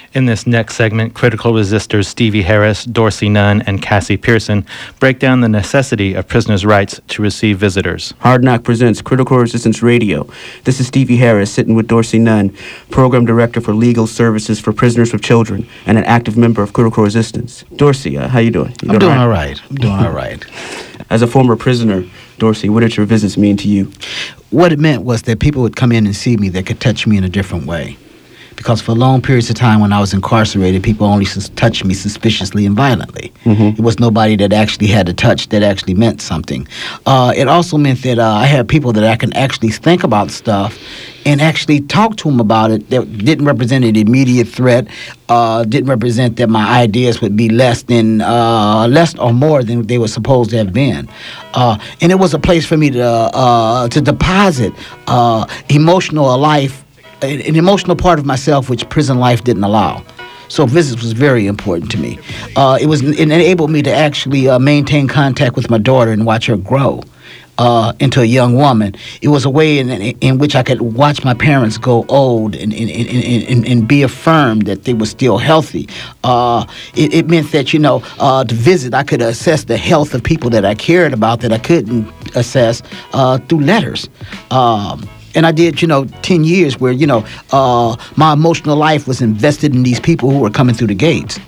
In this next segment, critical resistors Stevie Harris, Dorsey Nunn, and Cassie Pearson break down the necessity of prisoners' rights to receive visitors. Hard Knock presents Critical Resistance Radio. This is Stevie Harris sitting with Dorsey Nunn, Program Director for Legal Services for Prisoners with Children and an active member of Critical Resistance. Dorsey, how you doing? I'm doing all right. I'm doing all right. As a former prisoner, Dorsey, what did your visits mean to you? What it meant was that people would come in and see me that could touch me in a different way. Because for long periods of time when I was incarcerated, people only touched me suspiciously and violently. It was nobody that actually had a touch that actually meant something. It also meant that I had people that I can actually think about stuff and actually talk to them about it that didn't represent an immediate threat, didn't represent that my ideas would be less or more than they were supposed to have been. And it was a place for me to deposit emotional life, an emotional part of myself which prison life didn't allow. So visits was very important to me. It enabled me to actually maintain contact with my daughter and watch her grow into a young woman. It was a way in which I could watch my parents go old and be affirmed that they were still healthy. It meant that, to visit, I could assess the health of people that I cared about that I couldn't assess through letters. And I did, 10 years where, my emotional life was invested in these people who were coming through the gates,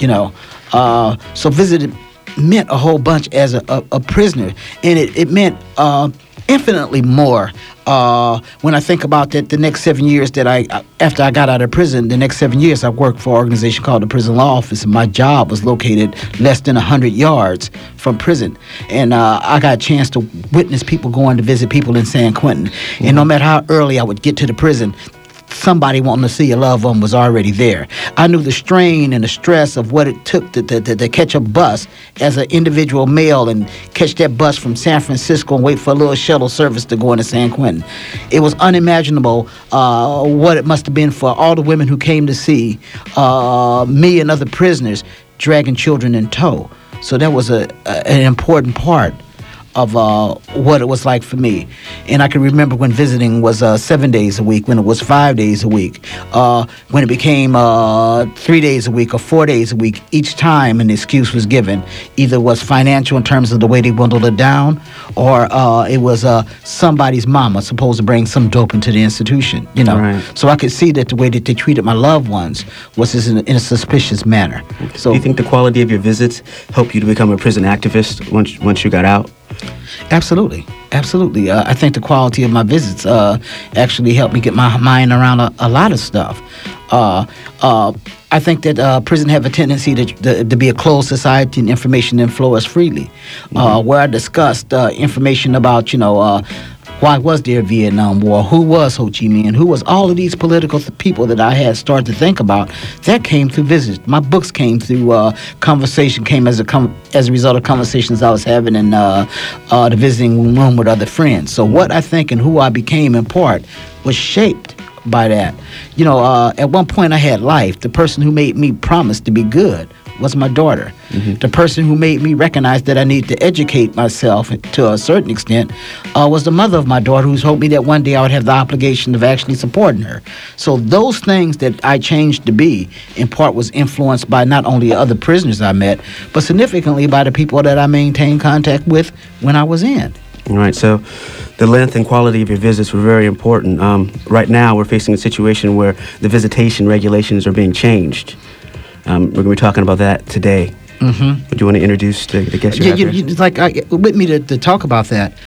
So visiting meant a whole bunch as a prisoner. And it meant infinitely more when I think about that. The next 7 years that after I got out of prison, the next 7 years I worked for an organization called the Prison Law Office, and my job was located less than 100 yards from prison. And I got a chance to witness people going to visit people in San Quentin. And no matter how early I would get to the prison, somebody wanting to see a loved one was already there. I knew the strain and the stress of what it took to catch a bus as an individual male and catch that bus from San Francisco and wait for a little shuttle service to go into San Quentin. It was unimaginable what it must have been for all the women who came to see me and other prisoners dragging children in tow. So that was an important part of what it was like for me. And I can remember when visiting was 7 days a week, when it was 5 days a week, when it became 3 days a week or 4 days a week. Each time an excuse was given. Either was financial in terms of the way they dwindled it down, or it was somebody's mama supposed to bring some dope into the institution, Right. So I could see that the way that they treated my loved ones was in a suspicious manner. So, do you think the quality of your visits helped you to become a prison activist once you got out? Absolutely. I think the quality of my visits actually helped me get my mind around a lot of stuff. I think that prison have a tendency to be a closed society and information then flows freely. Where I discussed information about, why was there a Vietnam War? Who was Ho Chi Minh? Who was all of these political people that I had started to think about? That came through visits. My books came through conversation, came as a result of conversations I was having in the visiting room with other friends. So what I think and who I became in part was shaped by that. At one point I had life. The person who made me promise to be good was my daughter. The person who made me recognize that I need to educate myself to a certain extent was the mother of my daughter, who told me that one day I would have the obligation of actually supporting her. So those things that I changed to be, in part, was influenced by not only other prisoners I met, but significantly by the people that I maintained contact with when I was in. All right, so the length and quality of your visits were very important. Right now, we're facing a situation where the visitation regulations are being changed. We're going to be talking about that today. Would you want to introduce the guest you have here? With me to talk about that.